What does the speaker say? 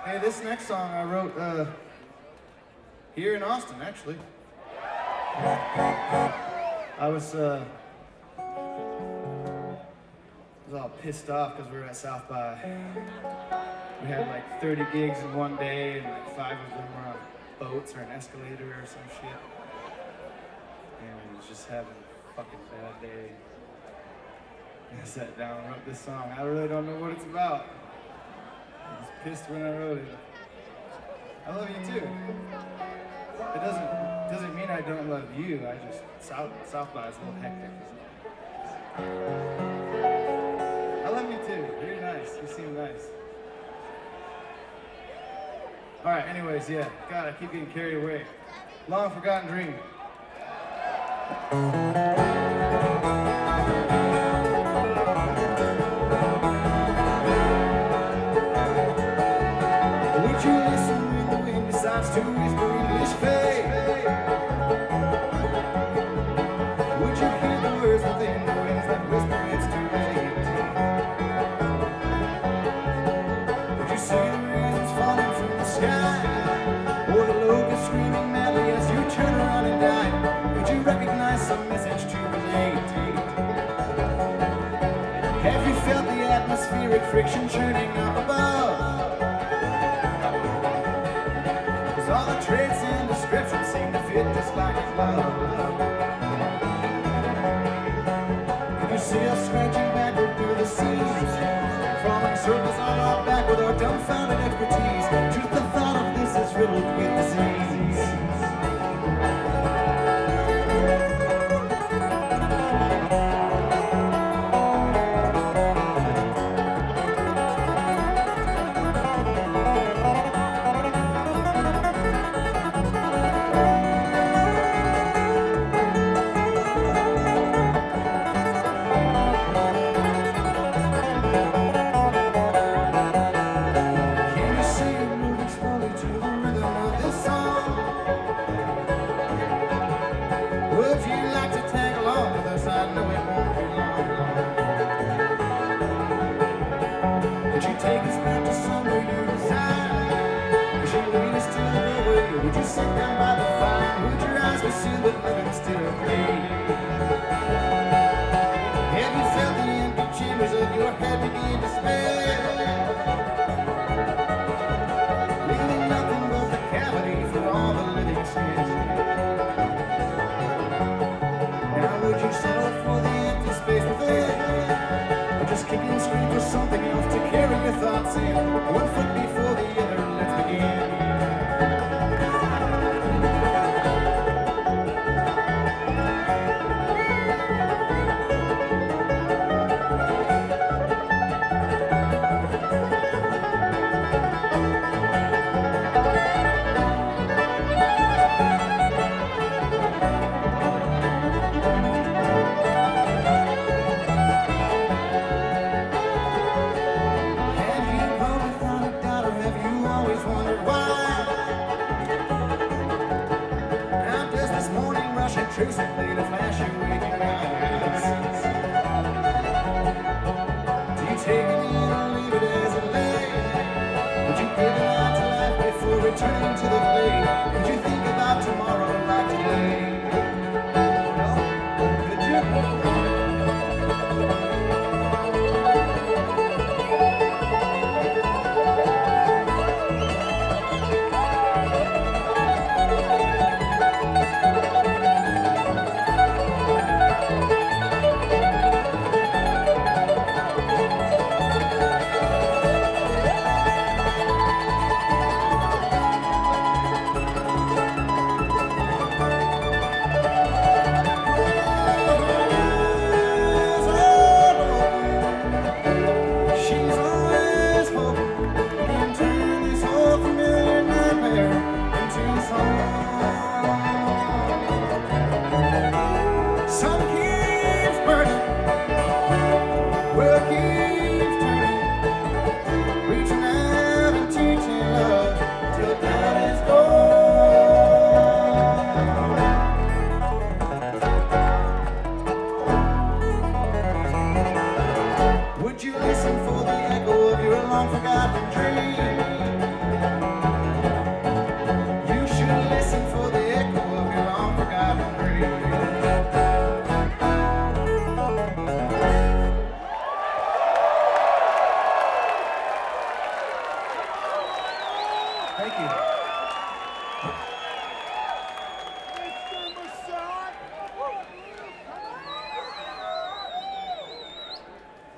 Hey, this next song I wrote here in Austin, actually. I was all pissed off because we were at South by. We had like 30 gigs in one day, and like 5 of them were on boats or an escalator or some shit. And I was just having a fucking bad day. I sat down and wrote this song. I really don't know what it's about. I was pissed when I wrote it. I love you too. It doesn't mean I don't love you. I just South by is a little hectic. I love you too. You're nice. You seem nice. All right. Anyways, yeah. God, I keep getting carried away. Long forgotten dream. Would you listen when the wind decides to whisper English fade? Would you hear the words within the winds that whisper it's too late? Would you see the rains falling from the sky? Or the locusts screaming madly as you turn around and die? Would you recognize some message to relate? Have you felt the atmospheric friction churning up above? All the traits and descriptions seem to fit just like a glove. Can you see us scratching backward through the seas, crawling circles on our back with our dumbfounded expertise? Truth, the thought of this is riddled with disease. Would you sit down by the fire? Would your eyes be sealed but living still clean? Have you felt the empty chambers of your head begin to spell? Leaving nothing but the cavity for all the living skin. Now would you settle for the empty space within? Or just kick and scream for something else to carry your thoughts in? One foot before the other, let's begin. Recently to flash your waking eyes. Do you take it in or leave it as it lay? Would you give it out to life before returning to the play? Would you think about tomorrow like today? No? Could you? Thank you.